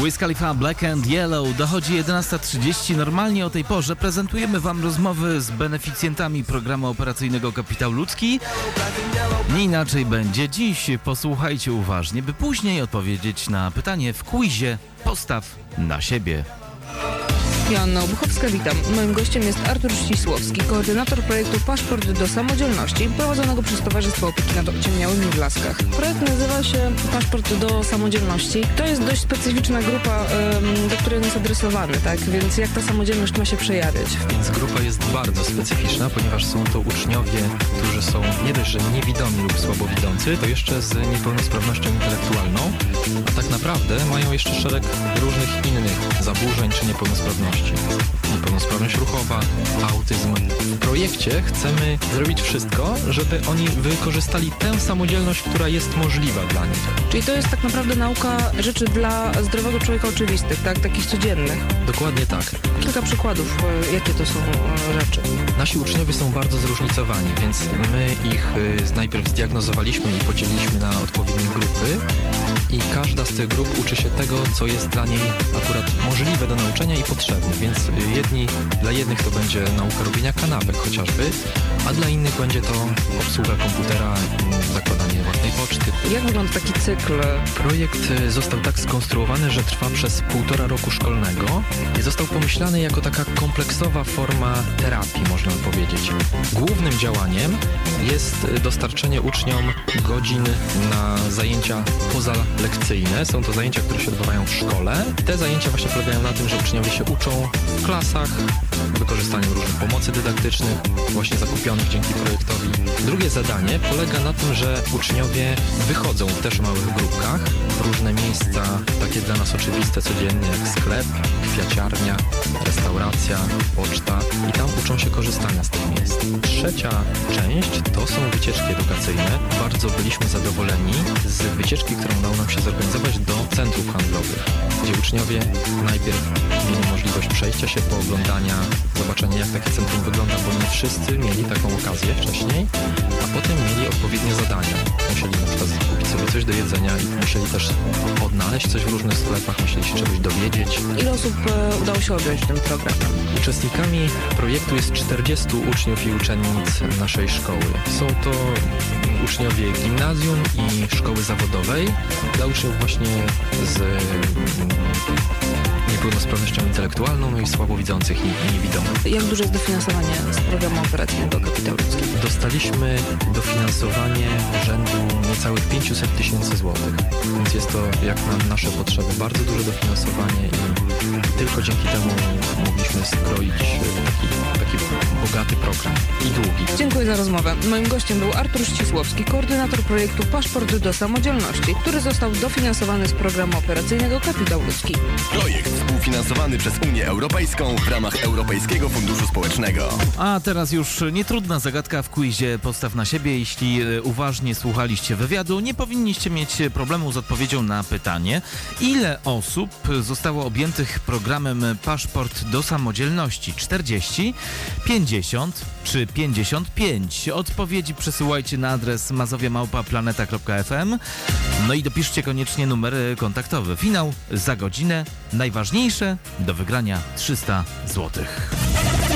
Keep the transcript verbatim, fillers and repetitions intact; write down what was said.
Wiz Khalifa, Black and Yellow. Dochodzi jedenasta trzydzieści. Normalnie o tej porze prezentujemy Wam rozmowy z beneficjentami programu operacyjnego Kapitał Ludzki. Nie inaczej będzie dziś. Posłuchajcie uważnie, by później odpowiedzieć na pytanie w quizie Postaw na siebie. Joanna Obuchowska, witam. Moim gościem jest Artur Ścisłowski, koordynator projektu Paszport do Samodzielności, prowadzonego przez Towarzystwo Opieki nad Ociemniałymi w Laskach. Projekt nazywa się Paszport do Samodzielności. To jest dość specyficzna grupa, ym, do której on jest adresowany, tak? Więc jak ta samodzielność ma się przejawiać? Więc grupa jest bardzo specyficzna, ponieważ są to uczniowie, którzy są nie dość, że niewidomi lub słabowidzący, to jeszcze z niepełnosprawnością intelektualną, a tak naprawdę mają jeszcze szereg różnych innych zaburzeń czy niepełnosprawności. Niepełnosprawność ruchowa, autyzm. W projekcie chcemy zrobić wszystko, żeby oni wykorzystali tę samodzielność, która jest możliwa dla nich. Czyli to jest tak naprawdę nauka rzeczy dla zdrowego człowieka oczywistych, tak? Takich codziennych. Dokładnie tak. Kilka przykładów, jakie to są rzeczy. Nasi uczniowie są bardzo zróżnicowani, więc my ich najpierw zdiagnozowaliśmy i podzieliliśmy na odpowiednie grupy i każda z tych grup uczy się tego, co jest dla niej akurat możliwe do nauczenia i potrzebne. Więc jedni, dla jednych to będzie nauka robienia kanapek chociażby, a dla innych będzie to obsługa komputera, zakładanie własnej poczty. Jak wygląda taki cykl? Projekt został tak skonstruowany, że trwa przez półtora roku szkolnego i został pomyślany jako taka kompleksowa forma terapii, można powiedzieć. Głównym działaniem jest dostarczenie uczniom godzin na zajęcia pozalekcyjne. Są to zajęcia, które się odbywają w szkole. Te zajęcia właśnie polegają na tym, że uczniowie się uczą w klasach, wykorzystaniem różnych pomocy dydaktycznych, właśnie zakupionych dzięki projektowi. Drugie zadanie polega na tym, że uczniowie wychodzą w też małych grupkach w różne miejsca, takie dla nas oczywiste codziennie, jak sklep, kwiaciarnia, restauracja, poczta i tam uczą się korzystania z tych miejsc. Trzecia część to są wycieczki edukacyjne. Bardzo byliśmy zadowoleni z wycieczki, którą udało nam się zorganizować do centrów handlowych, gdzie uczniowie najpierw mieli możliwość przejścia się, pooglądania, zobaczenia jak takie centrum wygląda, bo nie wszyscy mieli taką okazję wcześniej, a potem mieli odpowiednie zadania. Musieli na przykład kupić sobie coś do jedzenia i musieli też odnaleźć coś w różnych sklepach, musieli się czegoś dowiedzieć. Ile osób e, udało się objąć tym programem? Uczestnikami projektu jest czterdziestu uczniów i uczennic naszej szkoły. Są to uczniowie gimnazjum i szkoły zawodowej dla uczniów właśnie z niepełnosprawnością intelektualną, no i słabowidzących i niewidomych. Jak duże jest dofinansowanie z programu operacyjnego Kapitał Ludzki? Dostaliśmy dofinansowanie rzędu niecałych pięćset tysięcy złotych, więc jest to jak na nasze potrzeby bardzo duże dofinansowanie i tylko dzięki temu mogliśmy skroić taki, taki bogaty program i długi. Dziękuję za rozmowę. Moim gościem był Artur Ścisłowski, koordynator projektu Paszport do Samodzielności, który został dofinansowany z programu operacyjnego Kapitał Ludzki. Projekt współfinansowany przez Unię Europejską w ramach Europejskiego Funduszu Społecznego. A teraz już nietrudna zagadka w quizie Postaw na siebie. Jeśli uważnie słuchaliście wywiadu, nie powinniście mieć problemu z odpowiedzią na pytanie, ile osób zostało objętych programem Paszport do Samodzielności? czterdzieści, pięćdziesiąt czy pięćdziesiąt pięć? Odpowiedzi przesyłajcie na adres mazowia małpa planeta kropka f m. No i dopiszcie koniecznie numer kontaktowy. Finał za godzinę. Najważniejsze do wygrania trzysta złotych.